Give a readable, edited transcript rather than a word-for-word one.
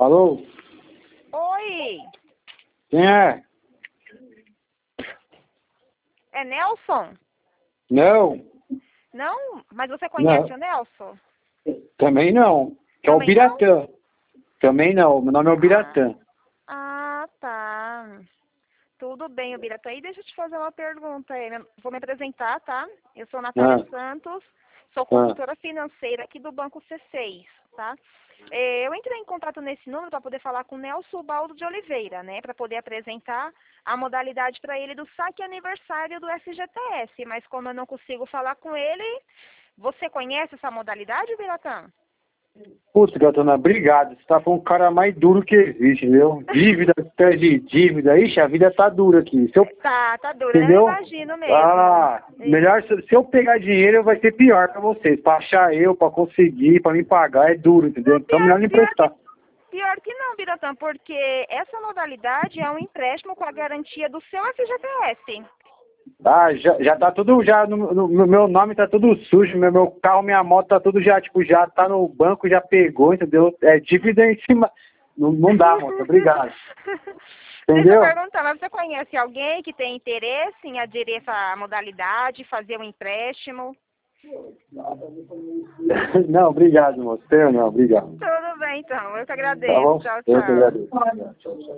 Alô? Oi, Quem é? é Nelson? Não, Não? Mas você não, conhece o Nelson? também não. Que é o Também não? Biratã. Também não, meu nome é o Biratã. Tá. Tudo bem, Biratã. E deixa eu te fazer uma pergunta aí. Vou me apresentar, tá? Eu sou Natália Ah, Santos, sou ah, consultora financeira aqui do Banco C6, tá? Eu entrei em contato nesse número para poder falar com o Nelson Baldo de Oliveira, né? Para poder apresentar a modalidade para ele do saque aniversário do FGTS. Mas como eu não consigo falar com ele, você conhece essa modalidade, Biratã? putz, gatona, obrigado. Você tá com o cara mais duro que existe, entendeu? Dívida, atrás de dívida. Ixi, a vida tá dura aqui. Se eu, Tá dura, né? Eu entendeu? imagino mesmo. Ah, melhor se eu pegar dinheiro vai ser pior pra vocês. Pra achar eu, pra conseguir, pra me pagar é duro, entendeu? Não, Então melhor não emprestar. pior que não, Biratã, porque essa modalidade é um empréstimo com a garantia do seu FGTS. Ah, já tá tudo, já no meu nome tá tudo sujo, meu carro, minha moto tá tudo já, tipo, já tá no banco, já pegou, entendeu? É dívida em cima, não dá, moça, obrigado. Deixa eu Entendeu? perguntar, mas você conhece alguém que tem interesse em aderir essa modalidade, fazer um empréstimo? Não, obrigado, moço, tenho não, obrigado. Tudo bem, então. Eu que Tá agradeço. bom? Tchau, Eu que tchau. agradeço.